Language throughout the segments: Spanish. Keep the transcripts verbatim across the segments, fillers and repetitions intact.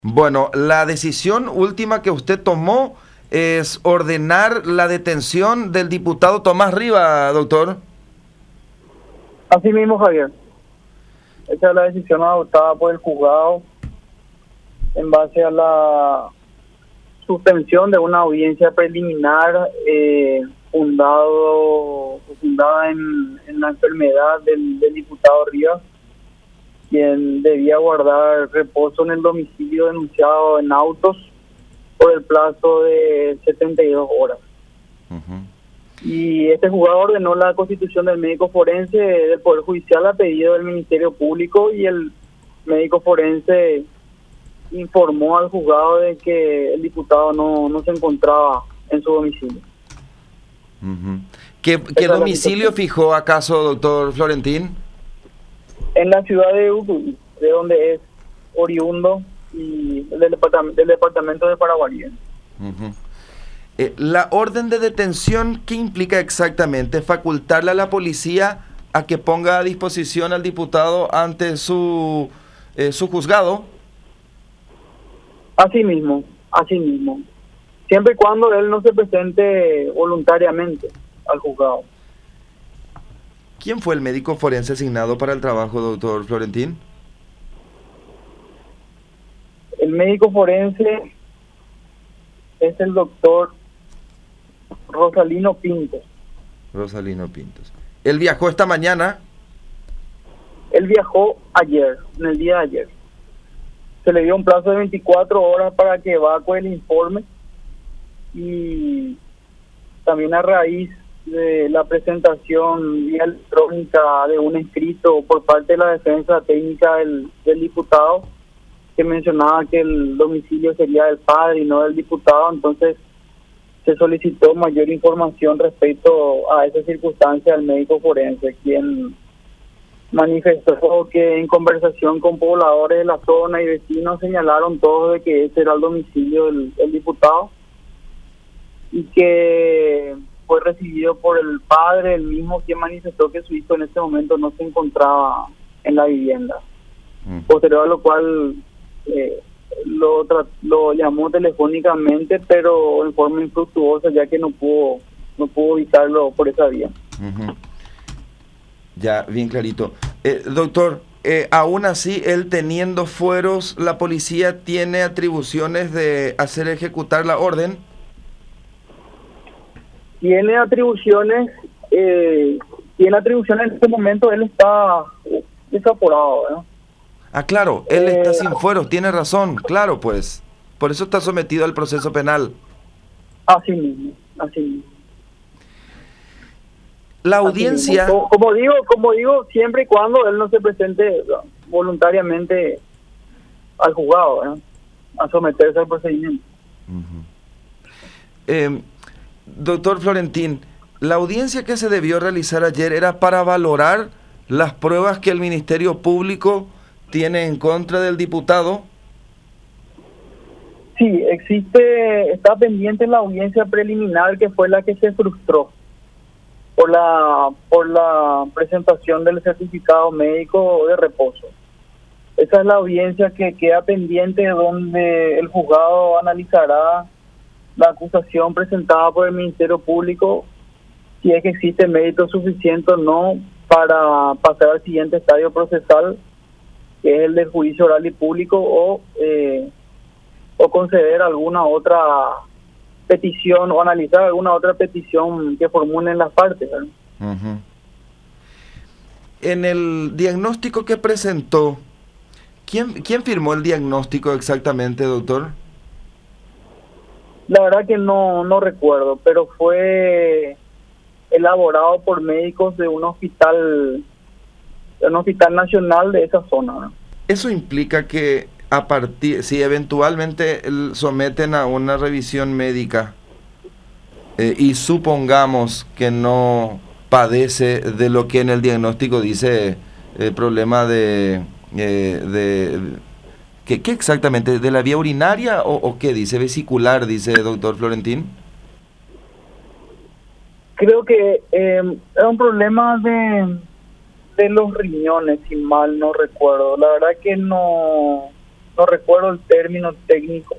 Bueno, la decisión última que usted tomó es ordenar la detención del diputado Tomás Riva, doctor. Así mismo, Javier. Esa es la decisión adoptada por el juzgado en base a la suspensión de una audiencia preliminar eh, fundado, fundada en, en la enfermedad del, del diputado Rivas, quien debía guardar reposo en el domicilio denunciado en autos por el plazo de setenta y dos horas. Uh-huh. Y este juzgado ordenó la constitución del médico forense del Poder Judicial a pedido del Ministerio Público, y el médico forense informó al juzgado de que el diputado no, no se encontraba en su domicilio. Uh-huh. ¿Qué, qué domicilio fijó acaso, doctor Florentín? En la ciudad de Uruguay, de donde es oriundo, y del departamento, del departamento de Paraguay. Uh-huh. Eh, la orden de detención, ¿qué implica exactamente? ¿Facultarle a la policía a que ponga a disposición al diputado ante su, eh, su juzgado? Así mismo, así mismo. Siempre y cuando él no se presente voluntariamente al juzgado. ¿Quién fue el médico forense asignado para el trabajo, doctor Florentín? El médico forense es el doctor Rosalino Pintos. Rosalino Pintos. ¿Él viajó esta mañana? Él viajó ayer, en el día de ayer. Se le dio un plazo de veinticuatro horas para que evacue el informe, y también a raíz de la presentación vía electrónica de un escrito por parte de la defensa técnica del, del diputado, que mencionaba que el domicilio sería del padre y no del diputado. Entonces se solicitó mayor información respecto a esa circunstancia al médico forense, quien manifestó que en conversación con pobladores de la zona y vecinos señalaron todos de que ese era el domicilio del, del diputado, y que fue recibido por el padre, el mismo quien manifestó que su hijo en ese momento no se encontraba en la vivienda. Mm. Posterior a lo cual eh, lo, lo llamó telefónicamente, pero en forma infructuosa, ya que no pudo no pudo ubicarlo por esa vía. Uh-huh. Ya, bien clarito. Eh, doctor, eh, aún así, él teniendo fueros, ¿la policía tiene atribuciones de hacer ejecutar la orden? Tiene atribuciones, eh, tiene atribuciones en este momento. Él está desaforado, ¿no? Ah, claro, él eh, está sin fueros, tiene razón, claro, pues. Por eso está sometido al proceso penal. Así mismo, así mismo. La audiencia... Como, como digo, como digo, siempre y cuando él no se presente voluntariamente al juzgado, ¿no?, a someterse al procedimiento. Uh-huh. eh, Doctor Florentín, la audiencia que se debió realizar ayer era para valorar las pruebas que el Ministerio Público tiene en contra del diputado. Sí, existe, está pendiente la audiencia preliminar, que fue la que se frustró por la por la presentación del certificado médico de reposo. Esa es la audiencia que queda pendiente, donde el juzgado analizará la acusación presentada por el Ministerio Público, si es que existe mérito suficiente o no para pasar al siguiente estadio procesal, que es el del juicio oral y público, o eh, o conceder alguna otra petición o analizar alguna otra petición que formulen las partes, ¿verdad? Uh-huh. En el diagnóstico que presentó, ¿quién, quién firmó el diagnóstico exactamente, doctor? La verdad que no, no recuerdo, pero fue elaborado por médicos de un hospital, de un hospital nacional de esa zona, ¿no? Eso implica que a partir, si eventualmente someten a una revisión médica eh, y supongamos que no padece de lo que en el diagnóstico dice eh, problema de, eh, de ¿qué, ¿qué exactamente? ¿De la vía urinaria o, o qué dice? ¿Vesicular, dice el doctor Florentín? Creo que eh, es un problema de, de los riñones, si mal no recuerdo. La verdad que no no recuerdo el término técnico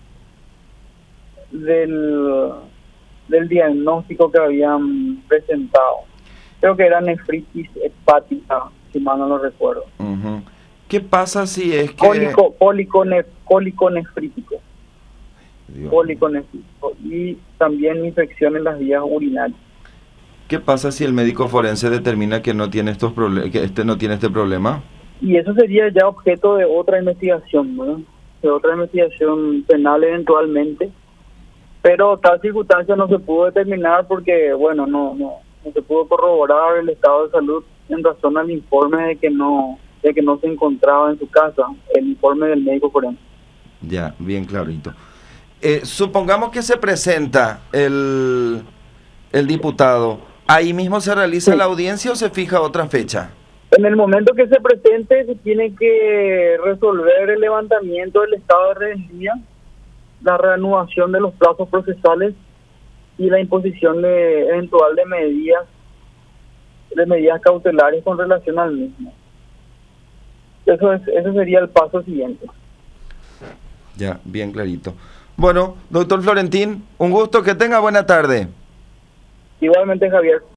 del, del diagnóstico que habían presentado. Creo que era nefritis hepática, si mal no lo recuerdo. Uh-huh. ¿Qué pasa si es que... Cólico, cólico, nef, cólico nefrítico. Cólico nefrítico. Y también infección en las vías urinarias. ¿Qué pasa si el médico forense determina que no tiene estos problemas, que este no tiene este problema? Y eso sería ya objeto de otra investigación, ¿no? De otra investigación penal eventualmente. Pero tal circunstancia no se pudo determinar porque, bueno, no, no, no se pudo corroborar el estado de salud en razón al informe de que no, de que no se encontraba en su casa, el informe del médico forense. Ya, bien clarito. Eh, supongamos que se presenta el, el diputado. ¿Ahí mismo se realiza sí. la audiencia o se fija otra fecha? En el momento que se presente se tiene que resolver el levantamiento del estado de rebeldía, la reanudación de los plazos procesales y la imposición de eventual de medidas de medidas cautelares con relación al mismo. Eso es, ese sería el paso siguiente. Ya, bien clarito. Bueno, doctor Florentín, un gusto, que tenga buena tarde. Igualmente, Javier.